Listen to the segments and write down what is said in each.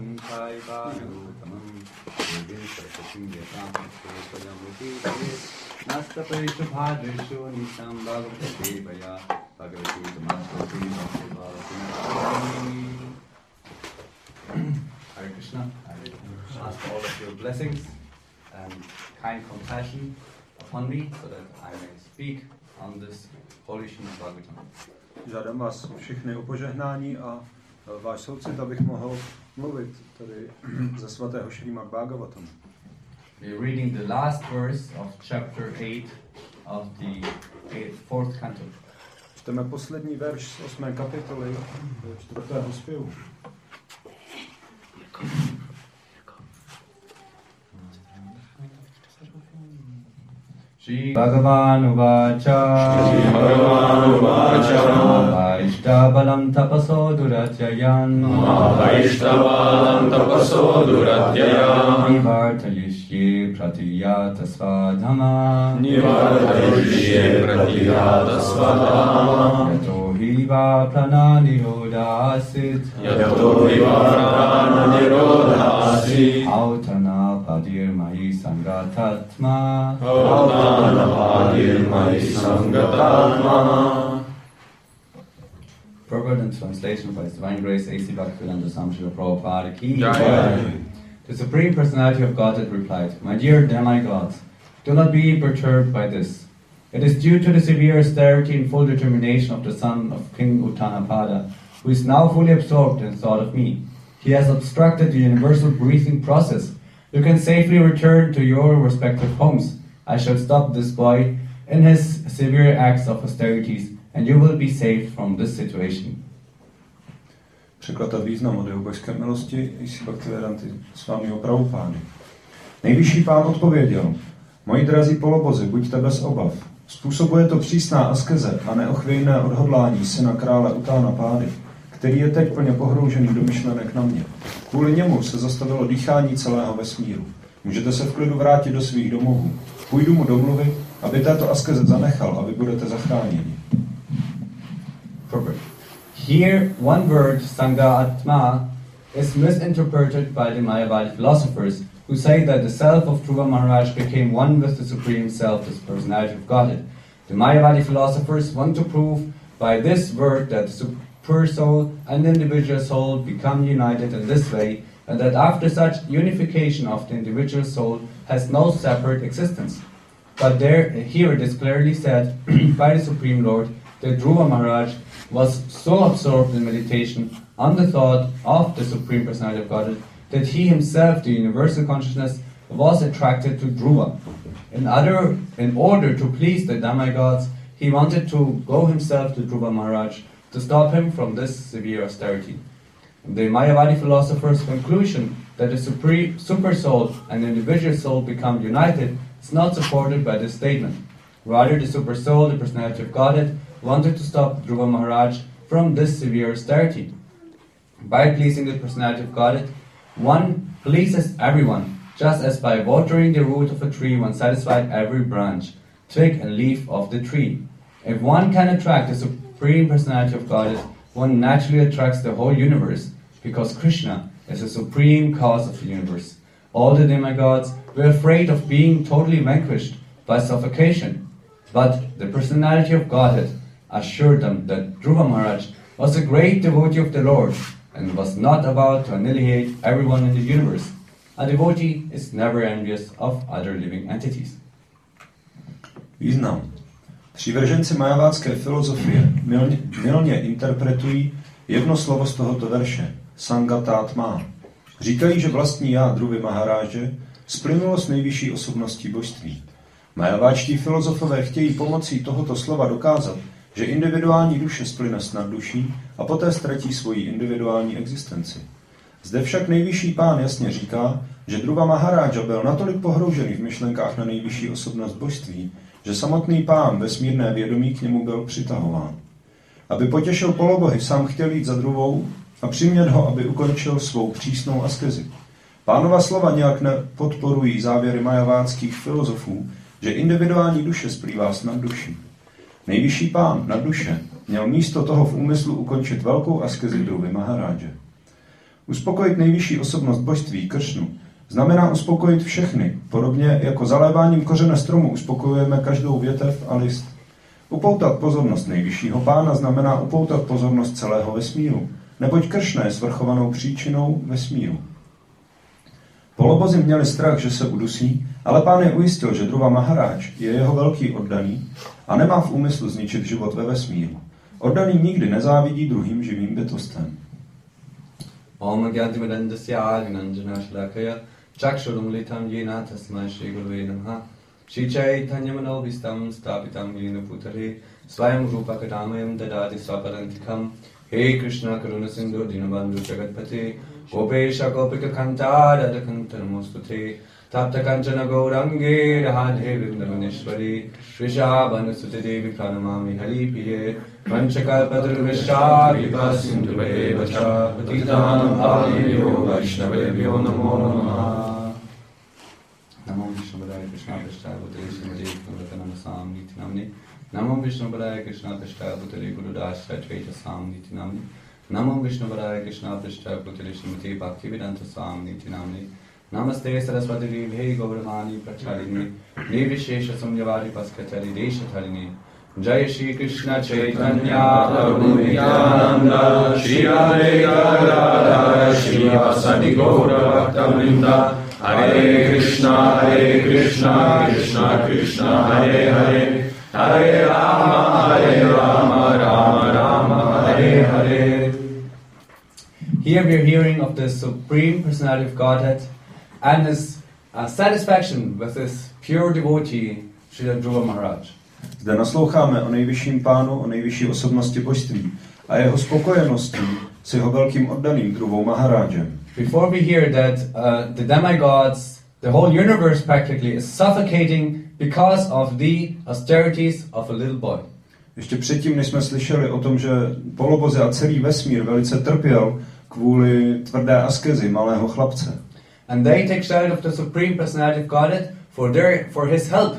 Bhagavantam Kaivanutamam Yogin Sarkatim Yatam Sotayamukhi Nastapeshu Bhadreshu Nisam Bhagavata Devaya Bhagavati Tamasvati Bhagavati. Hare Krishna. I ask all of your blessings and kind compassion upon me so that I may speak on this holy Srimad Bhagavatam. Žádám vás všechny o požehnání a váš soucit, abych mohl mluvit tady ze svatého Srimad Bhagavatam. We are reading the last verse of chapter 8 of the 4th canto. Čteme poslední verš z 8. kapitoly 4. zpěvu. Shri Bhagavan Uvacha Vaishtabalam tapaso duratyayan Nivartayishye pratiyata svadhama Yato hiva prana nirodhasit Autana padir mahi sangatatma Forward and translation by His Divine Grace A.C. Bhaktivedanta Swami Srila Prabhupada Ki Jai. The Supreme Personality of Godhead replied, "My dear demigods, do not be perturbed by this. It is due to the severe austerity and full determination of the son of King Uttanapada, who is now fully absorbed in thought of me. He has obstructed the universal breathing process. You can safely return to your respective homes. I shall stop this boy in his severe acts of austerities, and you will be saved from this situation." Překlad a význam od jeho božské milosti A.C. Bhaktivedanta Swami Prabhupády. Nejvyšší pán odpověděl: Moji drazí polobozy, buďte bez obav. Způsobuje to přísná askeze a neochvějné odhodlání syna krále Uttanapády, který je teď plně pohroužený do myšlenek na mě. Kvůli němu se zastavilo dýchání celého vesmíru. Můžete se v klidu vrátit do svých domovů. Půjdu mu domluvit, aby této askeze zanechal a vy budete zachráněni. Here, one word, Sangha Atma, is misinterpreted by the Mayavadi philosophers, who say that the self of Dhruva Maharaj became one with the Supreme Self, the personality of Godhead. The Mayavadi philosophers want to prove by this word that the super soul and the individual soul become united in this way, and that after such unification of the individual soul has no separate existence. But here it is clearly said by the Supreme Lord that Dhruva Maharaj was so absorbed in meditation on the thought of the Supreme Personality of Godhead that he himself, the universal consciousness, was attracted to Dhruva. In order to please the demigods, he wanted to go himself to Dhruva Maharaj to stop him from this severe austerity. The Mayavadi philosophers' conclusion that the super soul and the individual soul become united is not supported by this statement. Rather, the super soul, the personality of Godhead, wanted to stop Dhruva Maharaj from this severe austerity. By pleasing the personality of Godhead, one pleases everyone, just as by watering the root of a tree one satisfies every branch, twig and leaf of the tree. If one can attract the Supreme Personality of Godhead, one naturally attracts the whole universe, because Krishna is the supreme cause of the universe. All the demigods were afraid of being totally vanquished by suffocation, but the Personality of Godhead assured them that Dhruva Maharaj was a great devotee of the Lord and was not about to annihilate everyone in the universe. A devotee is never envious of other living entities. Význam. Přívrženci majavádské filozofie mylně interpretují jedno slovo z tohoto verše, Sangatátma. Říkají, že vlastní já Dhruvy Maharáže splynulo s nejvyšší osobností božství. Majaváčtí filozofové chtějí pomocí tohoto slova dokázat, že individuální duše splyne s nadduší a poté ztratí svoji individuální existenci. Zde však nejvyšší pán jasně říká, že Dhruva Maharáža byl natolik pohroužený v myšlenkách na nejvyšší osobnost božství, že samotný pán vesmírné vědomí k němu byl přitahován. Aby potěšil polobohy, sám chtěl jít za Dhruvou a přimět ho, aby ukončil svou přísnou askezi. Pánova slova nějak nepodporují závěry majavádských filozofů, že individuální duše splývá s nadduší. Nejvyšší pán nad duše měl místo toho v úmyslu ukončit velkou askezi Dhruvy Maharáže. Uspokojit nejvyšší osobnost božství, Kršnu, znamená uspokojit všechny, podobně jako zaléváním kořene stromu uspokojujeme každou větev a list. Upoutat pozornost nejvyššího pána znamená upoutat pozornost celého vesmíru, neboť Kršna je svrchovanou příčinou vesmíru. Polobozi měli strach, že se udusí, ale pán je ujistil, že Dhruva Maharáč je jeho velký oddaný a nemá v úmyslu zničit život ve vesmíru. Oddaný nikdy nezávidí druhým živým bytostem. Om Gyantimadandasya Gnanjana Shlakaya Chakshurumlitam Yena Tasmai Shri Gurave Namaha Shri Chaitanyamanovistam Stapitam Yena Putari Swayam Rupa Kadamayam Dadati Swaparantikam He Krishna Karuna Sindhu Dinabandhu Jagatpati Gopesha Gopika Kanta Radakanta Namostute Tapta Kanchana Gaurangi Radhe Vrindavaneshwari Vrishabhanu Sute Devi Pranamami Hari Piye Vanchakalpadru Vishya Vipa Sindhu Vacha Patitanam Pavanebhyo Vaishnavebhyo Namo Namaha Namo Vishnupadaya Krishna Prasthaya Bhutale Srimati Bhagavatam Samniti Namni Namo Vishnupadaya Krishna Prasthaya Bhutale Gurudasya Advaita Samniti Namni Namo Vishnupadaya Krishna Prasthaya Bhutale Srimati Bhaktivedanta Samniti Namni Namaste Saraswati Devi Gauravani Pracharini Nirvishesha Samyavari Paskatari Deshatharini Jai Shri Krishna Chaitanya Prabhu Nityananda Shri Radha Radha Shri Vasadi Gaura Bhakta Hare Krishna Krishna Krishna Hare Hare Hare Rama Rama Rama Hare Hare. Here we are hearing of the Supreme Personality of Godhead and his satisfaction with his pure devotee, Srila Dhruva Maharaj. Zde nasloucháme o nejvyšším pánu, o nejvyšší osobnosti božství a jeho spokojeností s jeho velkým oddaným Dhruvou Maharážem. Before we hear that the demigods, the whole universe practically is suffocating because of the austerities of a little boy. Ještě předtím, než jsme slyšeli o tom, že polobozy a celý vesmír velice trpěl kvůli tvrdé askezi malého chlapce. And they take shelter of the Supreme Personality of Godhead for his help.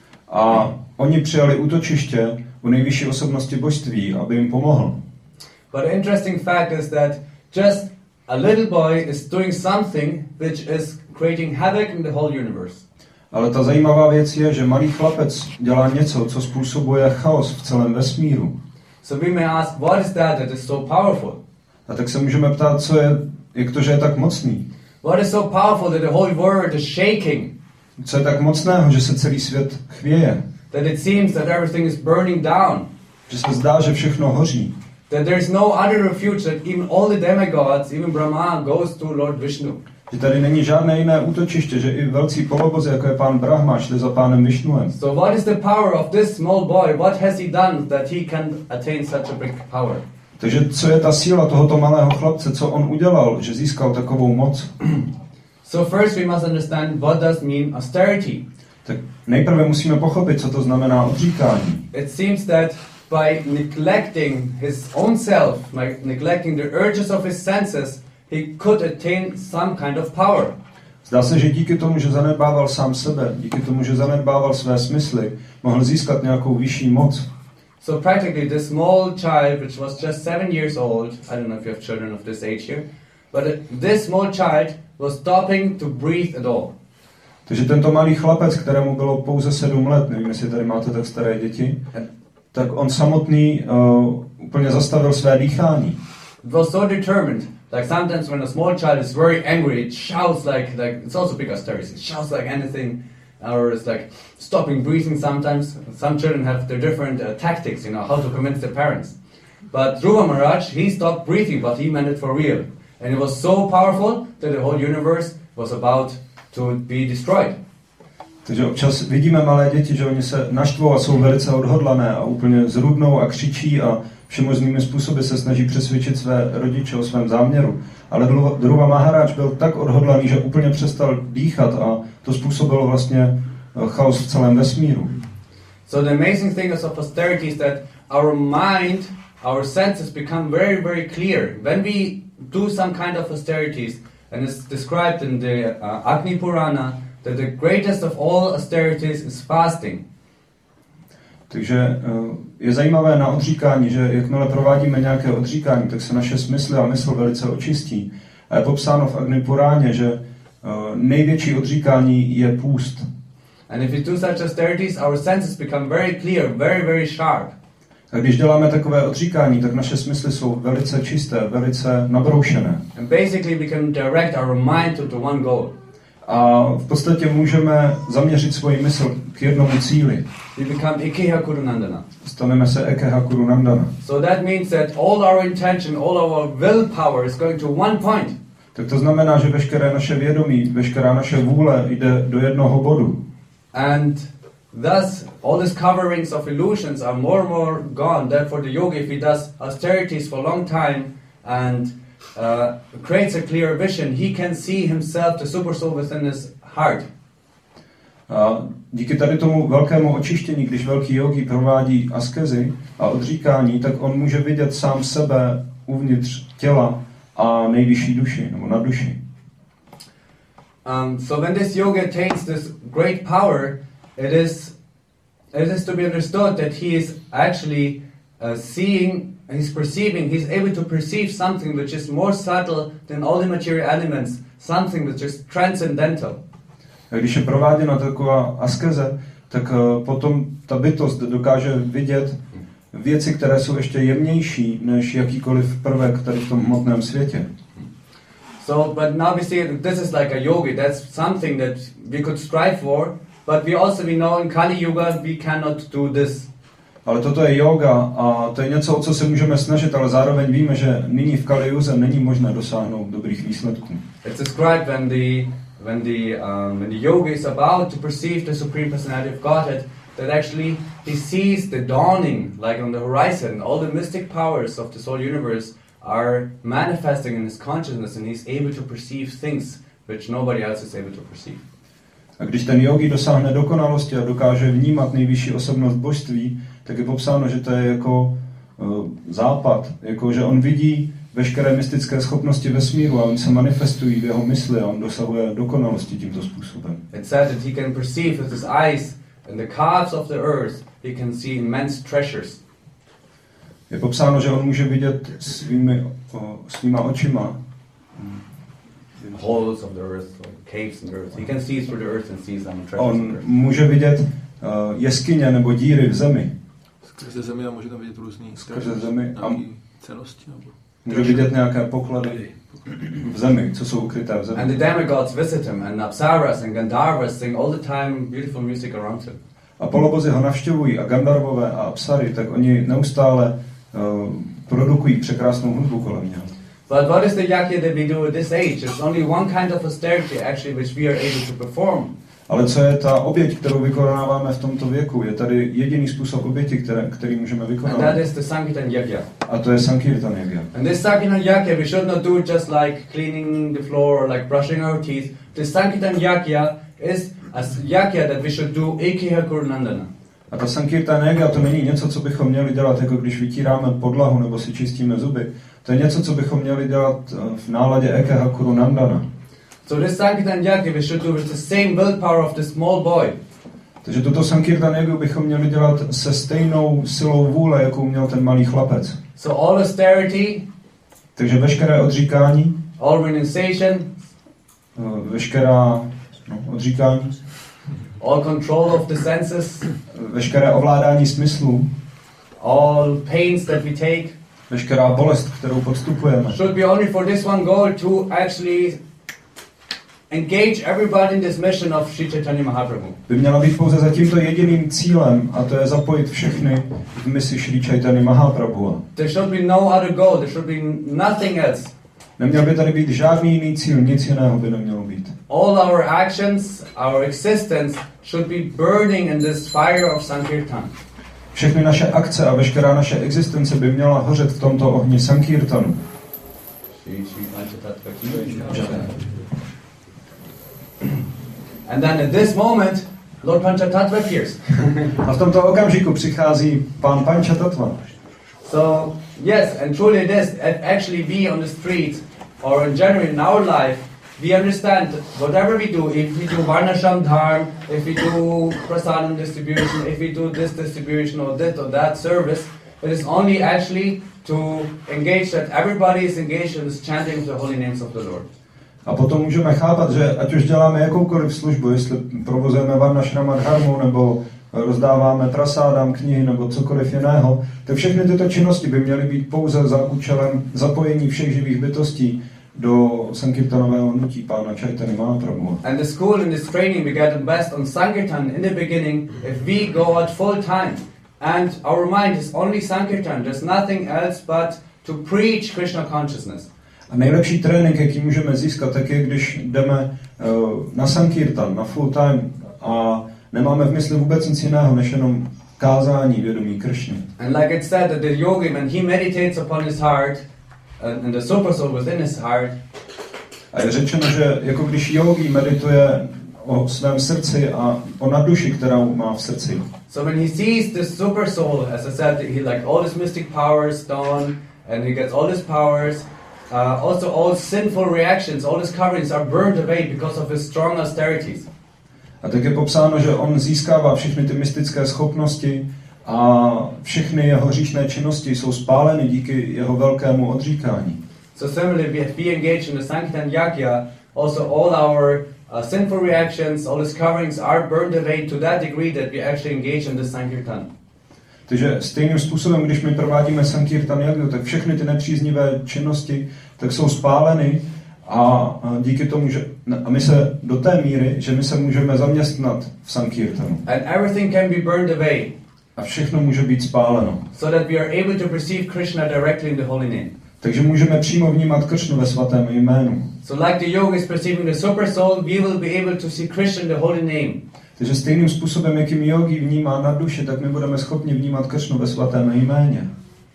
A oni přijali útočiště u nejvyšší osobnosti božství, aby jim pomohl. But the interesting fact is that just a little boy is doing something which is creating havoc in the whole universe. Ale ta zajímavá věc je, že malý chlapec dělá něco, co způsobuje chaos v celém vesmíru. So we may ask, what is that is so powerful? A tak se můžeme ptát, jak to, že je tak mocný. What is so powerful that the whole world is shaking? Co je tak mocného, že se celý svět chvěje? That it seems that everything is burning down. Že se zdá, že všechno hoří. That there is no other refuge, that even all the demigods, even Brahma, goes to Lord Vishnu. Že tady není žádné jiné útočiště, že i velcí polobozy, jako je pán Brahma, šli za pánem Višnuem. So what is the power of this small boy? What has he done that he can attain such a big power? Takže co je ta síla tohoto malého chlapce, co on udělal, že získal takovou moc? So first we must understand what does mean austerity. Tak nejprve musíme pochopit, co to znamená odříkání. It seems that by neglecting his own self, by neglecting the urges of his senses, he could attain some kind of power. Zdá se, že díky tomu, že zanedbával sám sebe, díky tomu, že zanedbával své smysly, mohl získat nějakou vyšší moc. So practically this small child, which was just 7 years old, I don't know if you have children of this age here, but this small child was stopping to breathe at all. Takže tento malý chlapec, kterému bylo pouze 7 let, nevím, jestli tady máte tak staré děti, tak on samotný úplně zastavil své dýchání. It was so determined. Like sometimes when a small child is very angry, it shouts like it's also big austerity. It shouts like anything, or it's like stopping breathing sometimes. Some children have their different tactics, how to convince their parents. But Dhruva Maharaj, he stopped breathing, but he meant it for real. And it was so powerful that the whole universe was about to be destroyed. Takže občas vidíme malé děti, že oni se naštvou a jsou velice odhodlané a úplně zrudnou a křičí a všemožnými způsoby se snaží přesvědčit své rodiče o svém záměru. Ale Dhruva Maharaj byl tak odhodlaný, že úplně přestal dýchat a to způsobilo vlastně chaos v celém vesmíru. So the amazing thing of austerity is that our mind, our senses become very, very clear. When we do some kind of austerities, and it's described in the Agni Purana, that the greatest of all austerities is fasting. Takže je zajímavé na odříkání, že jakmile provádíme nějaké odříkání, tak se naše smysly a mysl velice očistí. A je popsáno v Agni Puráně, že největší odříkání je půst. And if we do such austerities, our senses become very clear, very, very sharp. A když děláme takové odříkání, tak naše smysly jsou velice čisté, velice nabroušené. And basically we can direct our mind to one goal. A v podstatě můžeme zaměřit svoji mysl k jednomu cíli. We become Ikeha Kurunandana. Staneme se Ekeha Kurunandana. So that means that all our intention, all our willpower is going to one point. Tak to znamená, že veškeré naše vědomí, veškerá naše vůle jde do jednoho bodu. And thus, all these coverings of illusions are more and more gone. Therefore, the yogi, if he does austerities for a long time and creates a clear vision, he can see himself, the super soul within his heart. A díky tady tomu velkému očištění, když velký yogi provádí askezi a odříkání, tak on může vidět sám sebe uvnitř těla a nejvyšší duši, nebo na duši. So when this yogi attains this great power, it is to be understood that he is actually seeing, he's perceiving, he's able to perceive something which is more subtle than all the material elements, something which is transcendental. Když je prováděna taková askeze, tak potom ta bytost dokáže vidět věci, které jsou ještě jemnější než jakýkoliv prvek tady v tom hmotném světě. So, but now we see this is like a yogi. That's something that we could strive for, but we know in Kali Yuga we cannot do this. Ale toto je yoga a to je něco, o co se můžeme snažit, ale zároveň víme, že nyní v Kali Yuze není možné dosáhnout dobrých výsledků. It's described when the yogi is about to perceive the Supreme Personality of Godhead, that actually he sees the dawning, like on the horizon, all the mystic powers of this whole universe are manifesting in his consciousness, and he's able to perceive things which nobody else is able to perceive. A když ten yogi dosáhne dokonalosti a dokáže vnímat nejvyšší osobnost božství, tak je popsáno, že to je jako západ, jako že on vidí veškeré mystické schopnosti vesmíru a oni se manifestují v jeho mysli a on dosahuje dokonalosti tímto způsobem. It said that he can perceive with his eyes in the calves of the earth, he can see immense treasures. Je popsáno, že on může vidět svýma očima holes of the earth, like caves in the earth. He can see through the earth and see some treasures. On může vidět jeskyně nebo díry v zemi. Skrze zemi a může tam vidět různý zemi a cennosti nebo může vidět nějaké poklady v zemi, co jsou ukryté v zemi. And the demigods visit him, and Apsaras and Gandharvas sing all the time beautiful music around him. A polobozy ho navštěvují a Gandharvové a Apsary, tak oni neustále produkují překrásnou hudbu kolem něho. But what is the yajna that we do at this age? There's only one kind of austerity actually which we are able to perform. Ale co je ta oběť, kterou vykonáváme v tomto věku? Je tady jediný způsob oběti, který můžeme vykonávat. And that is the Sankirtan Yajna. A to je Sankirtan Yajna. And this Sankirtan Yajna we should not do just like cleaning the floor or like brushing our teeth. The Sankirtan Yajna is a yajna that we should do Ikeha Kurunandana. A ta Sankirtan Yajna to není něco, co bychom měli dělat, jako když vytíráme podlahu nebo si čistíme zuby. To je něco, co bychom měli dělat v náladě Ekeha Kurunandana. So this Sankirtan Yajna we should do with the same willpower of the small boy. Takže tuto Sankirtan Yajnu bychom měli dělat se stejnou silou vůle, jakou měl ten malý chlapec. So all austerity, takže veškeré odříkání, all renunciation, veškerá odříkání, all control of the senses, veškeré ovládání smyslů, all pains that we take, veškerá bolest, kterou podstupujeme, should be only for this one goal to actually engage everybody in this mission of Sri Chaitanya Mahaprabhu. By měla být pouze za tímto jediným cílem, a to je zapojit všechny v misi Sri Chaitanya Mahaprabhu. There should be no other goal, there should be nothing else. Neměl by tady být žádný jiný cíl, nic jiného by nemělo být. All our actions, our existence should be burning in this fire of Sankirtan. Všechny naše akce a veškerá naše existence by měla hořet v tomto ohni Sankirtanu. And then at this moment, Lord Panchatattva appears. A v tomto okamžiku přichází pán Panchatattva. So, yes, and truly it is, actually we on the street, or in general in our life, we understand that whatever we do, if we do Varnasham Dharma, if we do Prasadam distribution, if we do this distribution or that service, it is only actually to engage that everybody is engaged in this chanting the holy names of the Lord. A potom můžeme chápat, že ať už děláme jakoukoliv službu, jestli provozujeme Varnashram Dharmu, nebo rozdáváme prasádám, knihy, nebo cokoliv jiného, tak všechny tyto činnosti by měly být pouze za účelem zapojení všech živých bytostí do Sankirtanového hnutí Pána Chaitanya Mahaprabhu. And the school and this training we get the best on Sankirtan in the beginning if we go out full time and our mind is only Sankirtan, there's nothing else but to preach Krishna consciousness. A nejlepší trénink, jaký můžeme získat, tak je, když jdeme na Sankirtan, na full time a nemáme v mysli vůbec nic jiného, než jenom kázání vědomí Kršny. And like it said that the yogi, when he meditates upon his heart, and the super soul within his heart, a je řečeno, že jako když yogi medituje o svém srdci a o nadduši, kterou má v srdci. So when he sees this super soul, as I said, he like all his mystic powers done, and he gets all his powers. Also all sinful reactions, all his coverings are burned away because of his strong austerities. A tak je popsáno, že on získává všechny ty mystické schopnosti a všechny jeho hříšné činnosti jsou spáleny díky jeho velkému odříkání. So similarly, if we engage in the Sankirtan Yajna, also all our sinful reactions, all his coverings are burned away to that degree that we actually engage in the Sankirtan. Takže stejným způsobem, když my provádíme Sankirtan Yajnu, tak všechny ty nepříznivé činnosti tak jsou spáleny a díky tomu, že a my se do té míry, že my se můžeme zaměstnat v Sankirtanu. And everything can be burned away. A všechno může být spáleno. So that we are able to perceive Krishna directly in the holy name. Takže můžeme přímo vnímat Kršnu ve svatém jménu. So like the yogi is perceiving the super soul, we will be able to see Krishna in the holy name. Takže stejným způsobem, jakým yogi vnímá na duši, tak my budeme schopni vnímat Kršnu ve svatém jméně.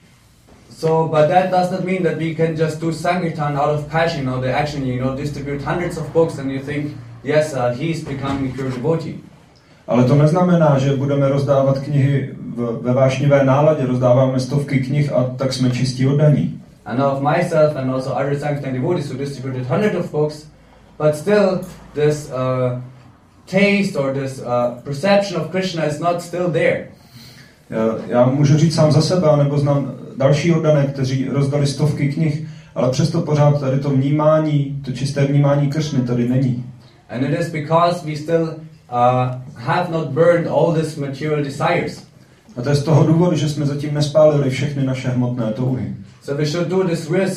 So, but that does not mean that we can just do Sankirtan out of passion or the action, distribute hundreds of books and you think, yes, he's becoming a pure devotee. Ale to neznamená, že budeme rozdávat knihy ve vášnivé náladě, rozdáváme stovky knih a tak jsme čistí oddaní. I know of myself and also other Sankirtan devotees who distributed hundreds of books, but still this taste or this perception of Krishna is not still there. Já můžu říct sám za sebe, nebo znám další oddané, kteří rozdali stovky knih, ale přesto pořád tady to vnímání, to čisté vnímání Kršny tady není. And it is because we still have not burned all these material desires. A to je z toho důvodu, že jsme zatím nespálili všechny naše hmotné touhy. So we should do this real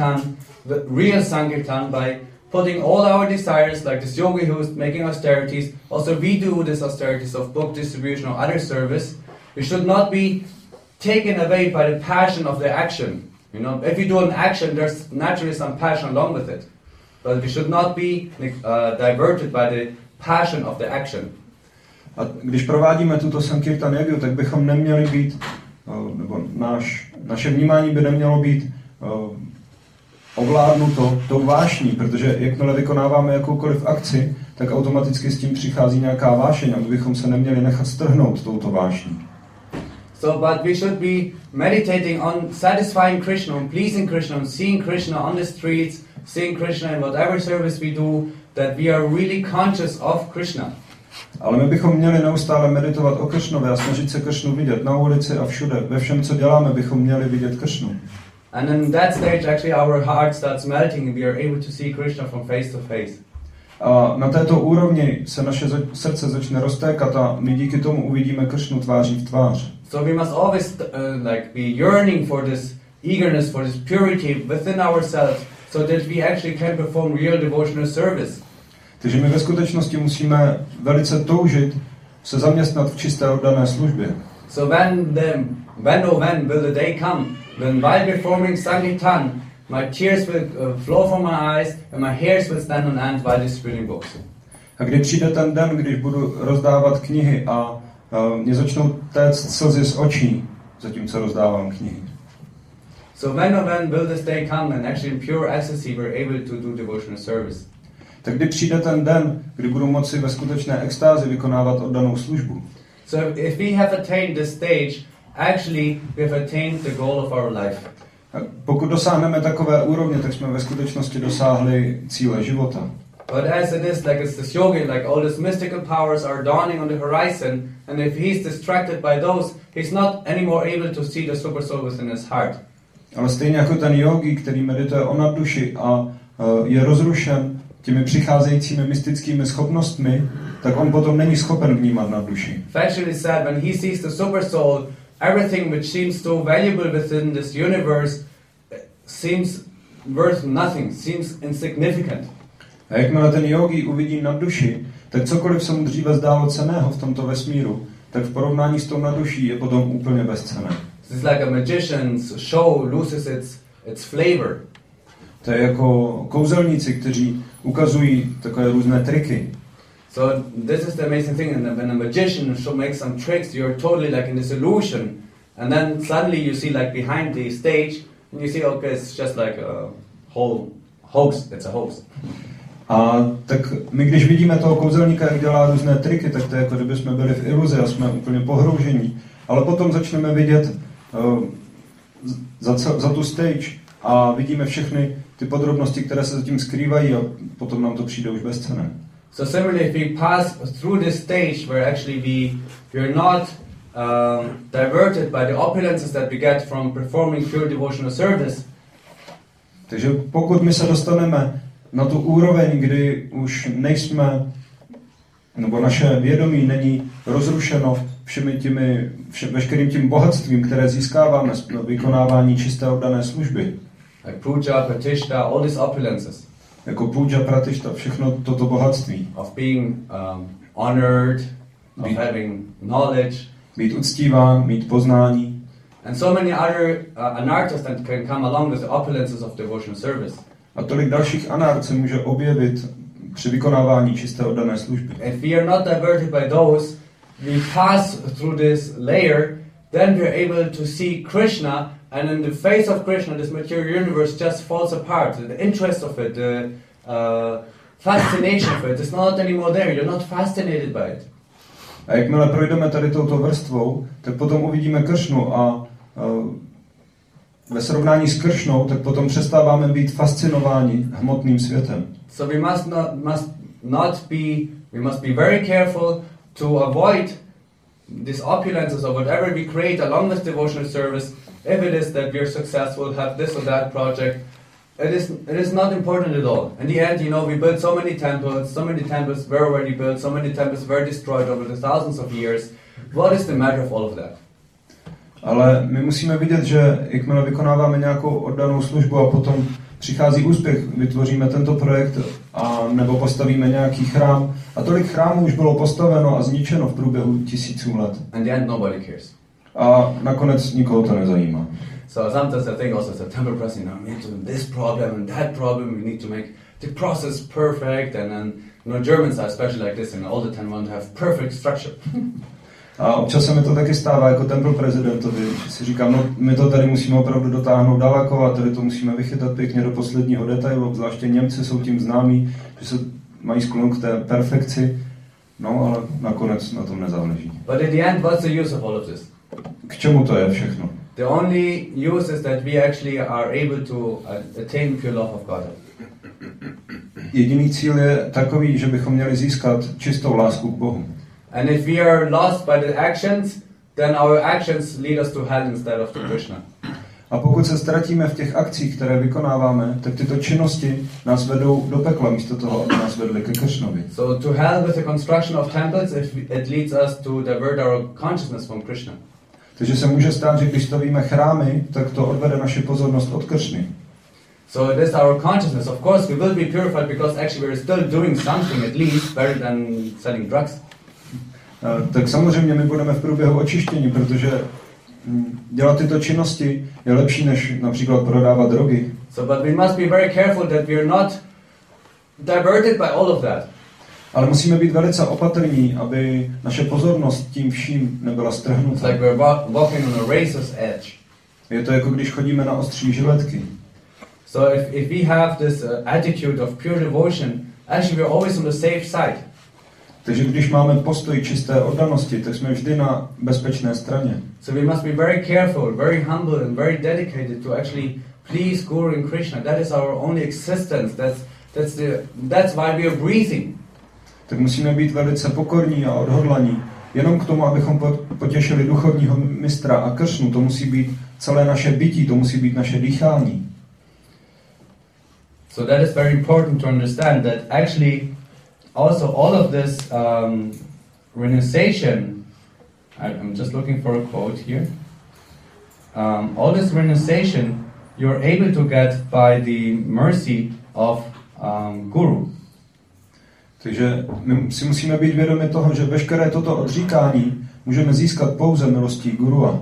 Sankirtan by putting all our desires, like this yogi who is making austerities, also we do this austerities of book distribution or other service. We should not be taken away by the passion of the action. If we do an action, there's naturally some passion along with it. But we should not be diverted by the passion of the action. A když provádíme tuto Sankirtan Yajnu, tak bychom neměli být, nebo naše vnímání by nemělo být ovládnuto tou vášní, protože jakmile vykonáváme jakoukoliv akci, tak automaticky s tím přichází nějaká vášeň a my bychom se neměli nechat strhnout touto vášní. So, but we should be meditating on satisfying Krishna, on pleasing Krishna, on seeing Krishna on the streets, seeing Krishna in whatever service we do, that we are really conscious of Krishna. Ale my bychom měli neustále meditovat o Kršnovi a snažit se Kršnu vidět na ulici a všude. Ve všem, co děláme, bychom měli vidět Kršnu. And in that stage actually our heart starts melting and we are able to see Krishna from face to face. A na této úrovni se naše srdce začne roztékat a my díky tomu uvidíme Kršnu tváří v tvář. So we must always be yearning for this eagerness, for this purity within ourselves, so that we actually can perform real devotional service. Takže my ve skutečnosti musíme velice toužit se zaměstnat v čisté oddané službě. So when will the day come when while performing Sankirtan, my tears will flow from my eyes and my hairs will stand on end while distributing books. A kdy přijde ten den, když budu rozdávat knihy a mě začnou téct slzy z očí, zatímco rozdávám knihy. So when will this day come and actually in pure ecstasy we're able to do devotional service? Tak kdy přijde ten den, kdy budu moci ve skutečné extázi vykonávat oddanou službu. So if we have attained this stage, actually we have attained the goal of our life. A pokud dosáhneme takové úrovně, tak jsme ve skutečnosti dosáhli cíle života. But as it is, like it's this yogi, like all these mystical powers are dawning on the horizon, and if he's distracted by those, he's not anymore able to see the super soul within his heart. Ale stejně jako ten yogi, který medituje o nadduši a je rozrušen těmi přicházejícími mystickými schopnostmi, tak on potom není schopen vnímat nadduši. Factually said, when he sees the super soul, everything which seems so valuable within this universe seems worth nothing, seems insignificant. A jakmile ten yogi uvidí nadduši, tak cokoliv se mu dříve zdálo cenného v tomto vesmíru, tak v porovnání s tou nadduší je potom úplně bezcenné. It's like a magician's show loses its flavor. To je jako kouzelníci, kteří ukazují takové různé triky. So this is the amazing thing, when a magician makes some tricks, you're totally like in this illusion, and then suddenly you see like behind the stage, and you see, okay, it's just like a whole hoax, it's a hoax. A tak my, když vidíme toho kouzelníka, jak dělá různé triky, tak to je jako kdyby jsme byli v iluzi a jsme úplně pohroužení. Ale potom začneme vidět za tu stage a vidíme všechny ty podrobnosti, které se zatím skrývají a potom nám to přijde už bezcenné. So similarly, if we pass through this stage where actually we're not diverted by the opulences that we get from performing pure devotional service. Takže pokud my se dostaneme na tu úroveň, kdy už nejsme, nebo naše vědomí není rozrušeno veškerým tím bohatstvím, které získáváme z vykonávání čisté oddané služby. Like puja, pratishta, all these opulences. Jako puja, pratishta, všechno toto bohatství. Of being honored, of having knowledge. Být uctíván, mít poznání. And so many other anarthas that can come along with the opulences of devotional service. A tolik dalších anart se může objevit při vykonávání čisté oddané služby. If we are not diverted by those, we pass through this layer, then we are able to see Krishna, and in the face of Krishna, this material universe just falls apart. The interest of it, the fascination of it is not anymore there. You're not fascinated by it. A jakmile projdeme tady touto vrstvou, tak potom uvidíme Kršnu a ve srovnání s Kršnou, tak potom přestáváme být fascinováni hmotným světem. So we must be very careful to avoid these opulences or whatever we create along with devotional service. If it is that we are successful, have this or that project, it is not important at all. In the end, we built so many temples were already built, so many temples were destroyed over the thousands of years. What is the matter of all of that? Ale my musíme vidět, že jakmile vykonáváme nějakou oddanou službu a potom přichází úspěch, vytvoříme tento projekt a nebo postavíme nějaký chrám. A tolik chrámů už bylo postaveno a zničeno v průběhu tisíců let. And then nobody cares. A nakonec nikoho to nezajímá. So sometimes I think also as a temple president, we need to do this problem and that problem, we need to make the process perfect, and then Germans are especially like this, and all the time want to have perfect structure. A občas se mi to taky stává jako temple prezidentovi, že si říkám, no my to tady musíme opravdu dotáhnout daleko a tady to musíme vychytat pěkně do posledního detailu, zvláště Němci jsou tím známí, že se mají sklon k té perfekci, no ale nakonec na tom nezáleží. But in the end, what's the use of all of this? K čemu to je všechno? The only use is that we actually are able to attain pure love of God. Jediný cíl je takový, že bychom měli získat čistou lásku k Bohu. And if we are lost by the actions, then our actions lead us to hell instead of to Krishna. A pokud se ztratíme v těch akcích, které vykonáváme, tak tyto činnosti nás vedou do pekla místo toho, aby nás vedly ke Kršnovi. So to hell with the construction of temples, it leads us to divert our consciousness from Krishna. Takže se může stát, že když stavíme chrámy, tak to odvede naši pozornost od Kršny. So it is our consciousness. Of course, we will be purified because actually we're still doing something at least better than selling drugs. Tak samozřejmě my budeme v průběhu očištění, protože dělat tyto činnosti je lepší, než například prodávat drogy. So, but we must be very careful that we are not diverted by all of that. Ale musíme být velice opatrní, aby naše pozornost tím vším nebyla strhnuta. It's like we're walking on a razor's edge. Je to jako když chodíme na ostří žiletky. So if we have this attitude of pure devotion, actually we're always on the safe side. Takže když máme postoj čisté oddanosti, tak jsme vždy na bezpečné straně. So we must be very careful, very humble and very dedicated to actually please Guru and Krishna. That is our only existence. That's why we are breathing. Tak musíme být velice pokorní a odhodlaní. Jenom k tomu, abychom potěšili duchovního mistra a kršnu, to musí být celé naše bytí, to musí být naše dýchání. So that is very important to understand that actually also all of this renunciation, I'm just looking for a quote here, all this renunciation you're able to get by the mercy of Guru. Takže my si musíme být vědomi toho, že veškeré toto odříkání můžeme získat pouze milostí Gurua.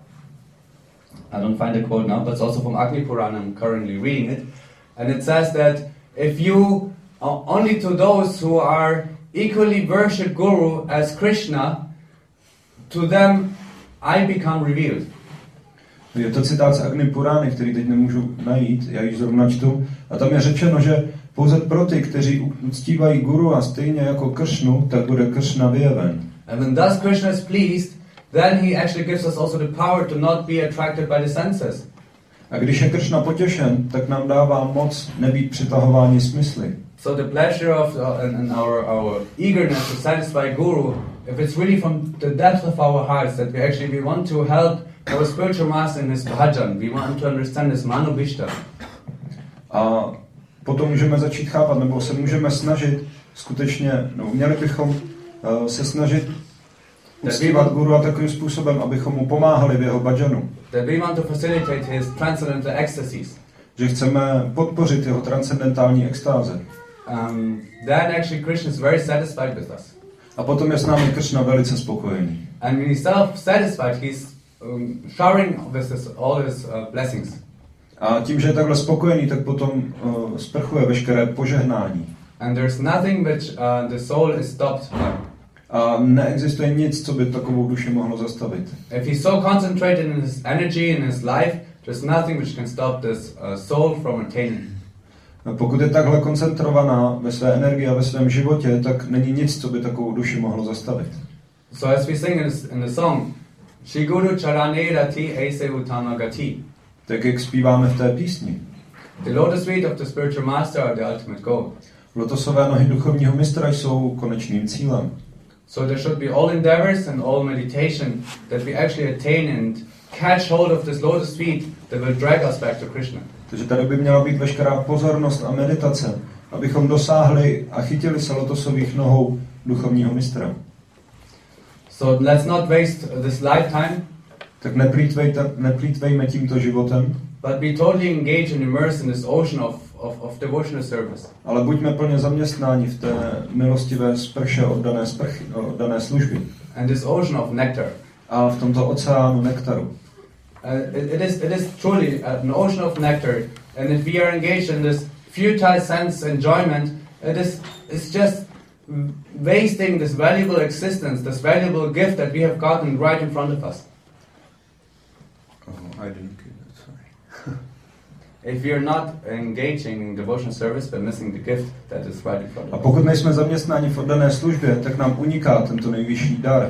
I don't find the quote now, but it's also from Agni Purana. I'm currently reading it. And it says that if you, only to those who are equally worship Guru as Krishna, to them I become revealed. Je to citát z Agni Purány, který teď nemůžu najít, já ji zrovna čtu. A tam je řečeno, že pouze pro ty, kteří uctívají Guru a stejně jako Kršnu, tak bude Kršna vyjeven. And when thus Krishna is pleased, then he actually gives us also the power to not be attracted by the senses. A když je Kršna potěšen, tak nám dává moc nebýt přitahováni smysly. So the pleasure of and our eagerness to satisfy Guru, if it's really from the depth of our hearts that we want to help our spiritual master in his bhajan, we want to understand his manubhishta. A potom můžeme začít chápat, nebo se můžeme snažit skutečně, no, měli bychom se snažit uctívat Guru takovým způsobem, abychom mu pomáhali v jeho bhajanu. That we want to facilitate his transcendental ecstasies. Že chceme podpořit jeho transcendentální extáze. Then actually Krishna is very satisfied with us. A potom je s námi Kršna velice spokojený. And when he's self-satisfied, he's showering with all his blessings. A tím, že je takhle spokojený, tak potom sprchuje veškeré požehnání. And there's nothing which the soul is stopped by. A neexistuje nic, co by takovou duši mohlo zastavit. If he's so concentrated in his energy, in his life, there's nothing which can stop this soul from attaining. Pokud je takhle koncentrovaná ve své energii a ve svém životě, tak není nic, co by takovou duši mohlo zastavit. So as we sing in the song, Shri Guru Charane Rati Aise Uttama Gati. Tak jak zpíváme v té písni. The lotus feet of the spiritual master are the ultimate goal. Lotosové nohy duchovního mistra jsou konečným cílem. So there should be all endeavors and all meditation that we actually attain and catch hold of this lotus feet that will drag us back to Krishna. Takže tady by měla být veškerá pozornost a meditace, abychom dosáhli a chytili se lotosových nohou duchovního mistra. So let's not waste this lifetime. Tak neplýtvejme tímto životem. But be totally engaged and immersed in this ocean of devotional service. Ale buďme plně zaměstnáni v té milostivé sprše oddané služby. And this ocean of nectar. A v tomto oceánu nektaru. It is truly an ocean of nectar. And if we are engaged in this futile sense enjoyment, it's just wasting this valuable existence, this valuable gift that we have gotten right in front of us. I didn't get it, sorry. If we are not engaging in devotional service, we're missing the gift that is right in front of us. A pokud nejsme zaměstnáni v oddané službě, tak nám uniká tento nejvyšší dar.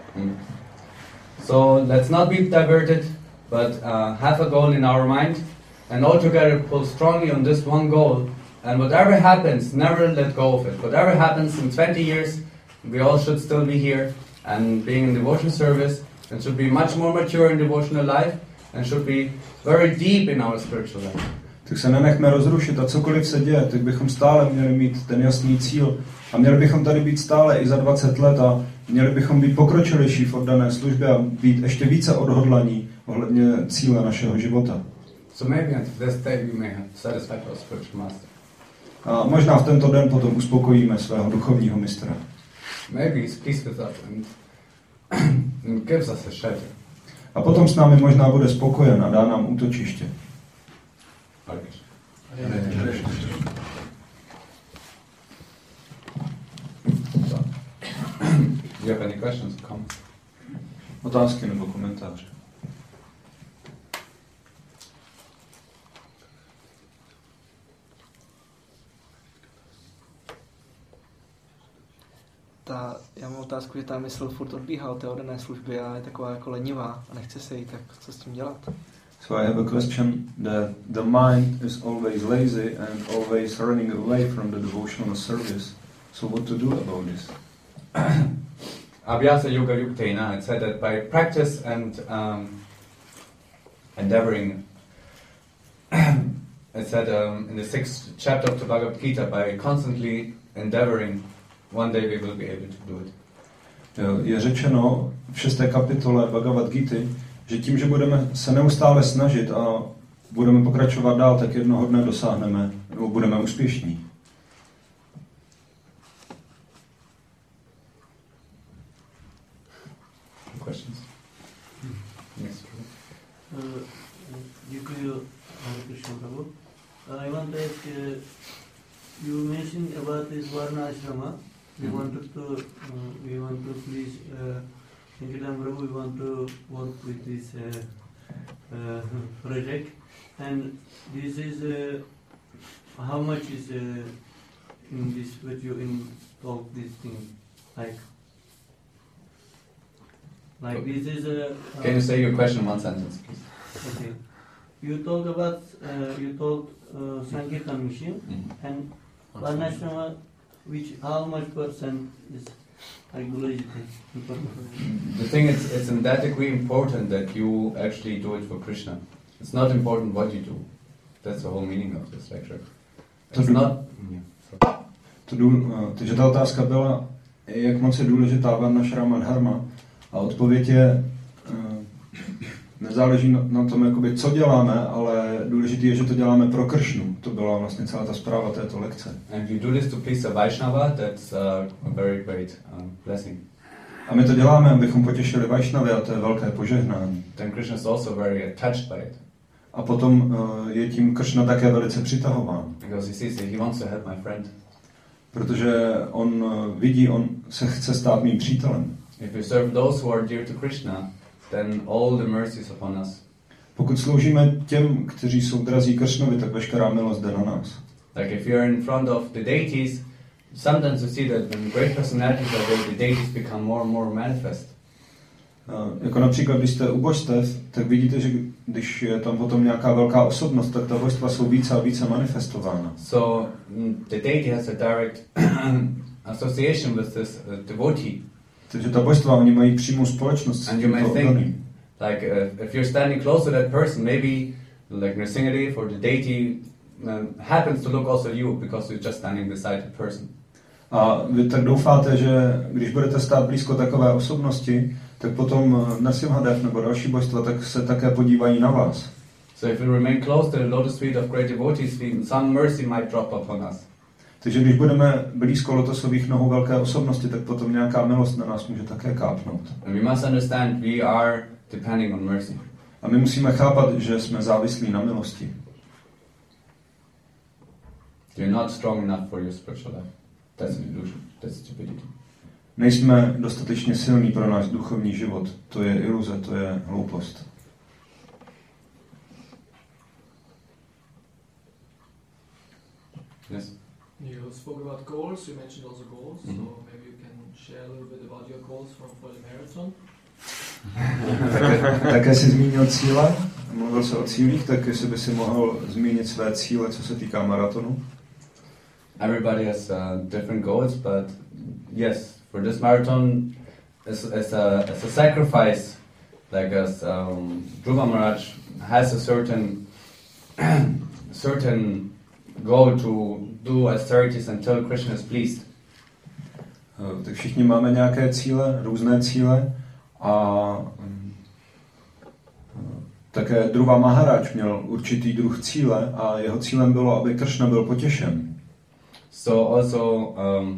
So let's not be diverted, but have a goal in our mind, and all together pull strongly on this one goal. And whatever happens, never let go of it. Whatever happens in 20 years, we all should still be here and being in devotional service, and should be much more mature in devotional life, and should be very deep in our spiritual life. Tak se nenechme rozrušit a cokoliv se děje, tak bychom stále měli mít ten jasný cíl a měli bychom tady být stále i za 20 let a měli bychom být pokročilejší v oddané službě a být ještě více odhodlaní ohledně cíle našeho života. So maybe on this day we may have satisfied our spiritual master. A možná v tento den potom uspokojíme svého duchovního mistra. Maybe he's pleased with us and gives us a shelter. A potom s námi možná bude spokojen a dá nám útočiště. Do you have any questions? Comments? Otázky nebo komentáře? Já mám otázku, že ta mysl furt odbíhá od té oddané služby a je taková jako lenivá a nechce se jí, tak co s tím dělat? So I have a question that the mind is always lazy and always running away from the devotional service. So what to do about this? Abhyasa Yoga Yuktena, it said that by practice and endeavoring, it said in the 6th chapter of the Bhagavad Gita, by constantly endeavoring, one day we will be able to do it. Je řečeno v 6. kapitole Bhagavad Gity, že tím, že budeme se neustále snažit a budeme pokračovat dál, tak jednoho dne dosáhneme, nebo budeme úspěšní. Questions? Yes. Děkuji, Hare Krishna Prabhu. I want to ask, you mentioned about this Varna Ashrama. We want to please, Sankiram Prabhu, we want to work with this project. And this is, how much is in this, what you talk this thing, like this is a... Can you say your question in one sentence, please? Okay. You talk about, Sankirtan mission and Varnashrama, which how much percent is regularly important? The thing is, it's in that degree important that you actually do it for Krishna. It's not important what you do. That's the whole meaning of this lecture. It's not... Takže ta otázka byla, jak moc je důležitá Varnashrama dharma. A odpověď je, nezáleží na tom, jakoby, co děláme, ale důležité je, že to děláme pro Kršnu. To byla vlastně celá ta zpráva této lekce. And you do this to please a Vaishnava, that's a very great blessing. A my to děláme, abychom potěšili Vaishnavy, a to je velké požehnání. Then Krishna is also very touched by it. A potom je tím Kršna také velice přitahován. Because he sees that he wants to help my friend. Protože on vidí, on se chce stát mým přítelem. If we serve those who are dear to Krishna, then all the mercies upon us. Pokud sloužíme těm, kteří jsou drazí Kršnovi, tak veškerá milost jde na nás. Like if you're in front of the deities, sometimes you see that when great personalities are there, the deities become more and more manifest. Jako například, když jste u božstev, tak vidíte, že když je tam potom nějaká velká osobnost, tak ta božstva jsou více a více manifestována. So the deity has a direct association with this devotee. Takže ta božstva, oni mají přímou společnost s And you may tímto think, oddaným. like if you're standing close to that person, maybe like Nrsingadev or the deity happens to look also at you because you're just standing beside the person. A vy tak doufáte, že když budete stát blízko takové osobnosti, tak potom Nrsimhadev nebo další božstva tak se také podívají na vás. So if we remain close to the lotus feet of great devotees, some mercy might drop upon us. Takže když budeme blízko lotosových nohou velké osobnosti, tak potom nějaká milost na nás může také kápnout. And we must understand we are depending on mercy. A my musíme chápat, že jsme závislí na milosti. You're not strong enough for your spiritual life. That's an illusion. That's stupidity. Nejsme dostatečně silní pro náš duchovní život. To je iluze, to je hloupost. Yes. You spoke about goals, you mentioned also goals, so maybe you can share a little bit about your goals for the marathon. Také jsi zmínil cíle, mluvil se o cílích, tak jestli by si mohl zmínit své cíle, co se týká maratonu. Everybody has different goals, but yes, for this marathon, as a sacrifice, like as Dhruva Maharaj has a certain goal to do austerities until Krishna is pleased. Tak všichni máme nějaké cíle, různé cíle a také Dhruva Maharaj měl určitý druh cíle a jeho cílem bylo, aby Krishna byl potěšen. So also,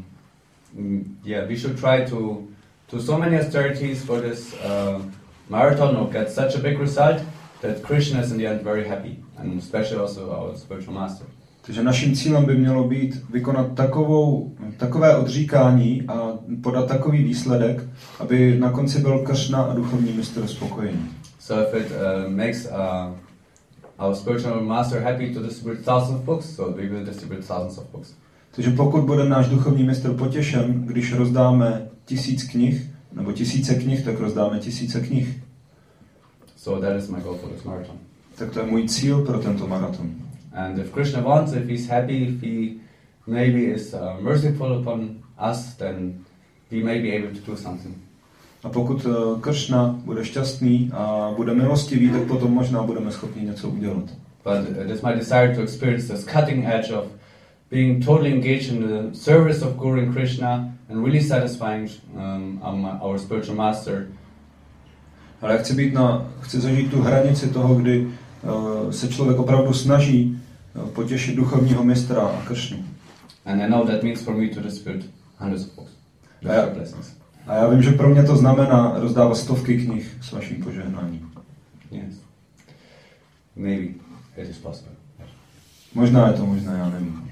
we should try to do so many austerities for this marathon or get such a big result that Krishna is in the end very happy, and especially also our spiritual master. Takže naším cílem by mělo být vykonat takové odříkání a podat takový výsledek, aby na konci byl Kršna a duchovní mistr spokojený. So if it makes our spiritual master happy to distribute thousands of books, so we will distribute thousands of books. Takže pokud bude náš duchovní mistr potěšen, když rozdáme 1000 knih, nebo tisíce knih, tak rozdáme tisíce knih. So that is my goal for this marathon. tak to je můj cíl pro tento maraton. And if Krishna wants, if he's happy, if he maybe is merciful upon us, then we may be able to do something. A pokud Kršna bude šťastný a bude milostivý, tak potom možná budeme schopni něco udělat. But it is my desire to experience this cutting edge of being totally engaged in the service of Guru and Krishna and really satisfying our spiritual master. Ale já chci zažít tu hranici toho, kdy se člověk opravdu snaží potěšit duchovního mistra a Kršnu. And I know that means for me to distribute hundreds of books. Blessings. A já vím, že pro mě to znamená rozdávat stovky knih s vaším požehnáním. Yes. Maybe it is possible. Možná je to, možná já nevím.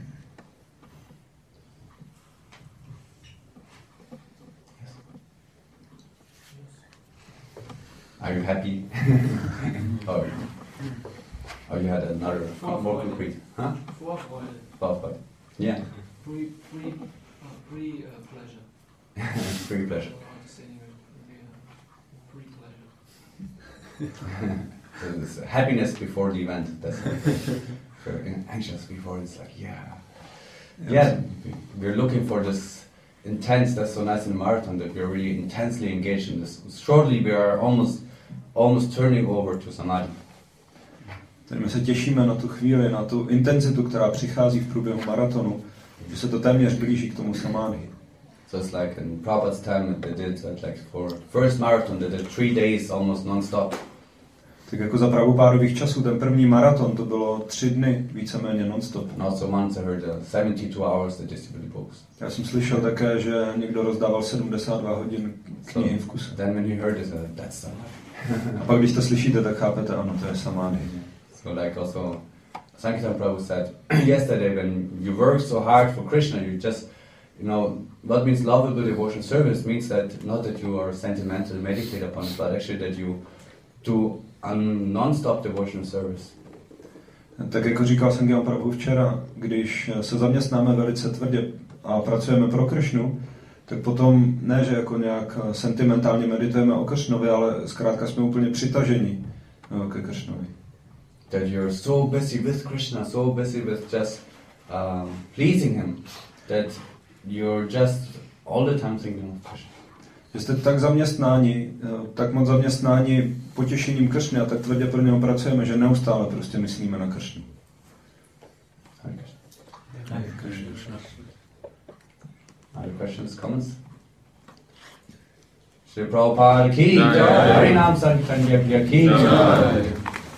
Are you happy? or you had another more concrete? Huh? Vorfreude. Yeah. Free pleasure. Free pleasure. Free pleasure. So this happiness before the event. That's very anxious before. It's like, yeah. We're looking for this intense. That's so nice in the marathon that we're really intensely engaged in this. Shortly, we are almost turning over to samadhi. Tedy my se těšíme na tu chvíli, na tu intenzitu, která přichází v průběhu maratonu, že se to téměř blíží k tomu samadhi. So it's like in Prabhupada's time, they did like for first marathon, they did 3 days almost non-stop. Tak jako za Prabhupádových časů, ten první maraton, to bylo 3 dny víceméně non-stop. And also once I heard 72 hours they distributed books. Já jsem slyšel také, že někdo rozdával 72 hodin knihy v kuse. Then when you heard this, that's samadhi. A pak když to slyšíte, tak chápete, ano, to je samadhi. So like also Sankirtan Prabhu said yesterday, when you work so hard for Krishna, you just, what means lovable devotion service means that not that you are sentimental, meditate upon it, but actually that you do a non-stop devotional service. Tak jako říkal Sankirtan Prabhu včera, když se zaměstnáme velice tvrdě a pracujeme pro Krishnu, tak potom ne, že jako nějak sentimentálně meditujeme o Kršnovi, ale zkrátka jsme úplně přitaženi ke Kršnovi. That you're so busy with Krishna, so busy with just pleasing him, that you're just all the time thinking of Krishna. Že jste tak moc zaměstnáni potěšením Kršny a tak tvrdě pro něho pracujeme, že neustále prostě myslíme na Kršnu. Hare Krishna. Other questions, comments? Shri Prabhupada ki jai, Harinam Sankirtan Yajna ki jai.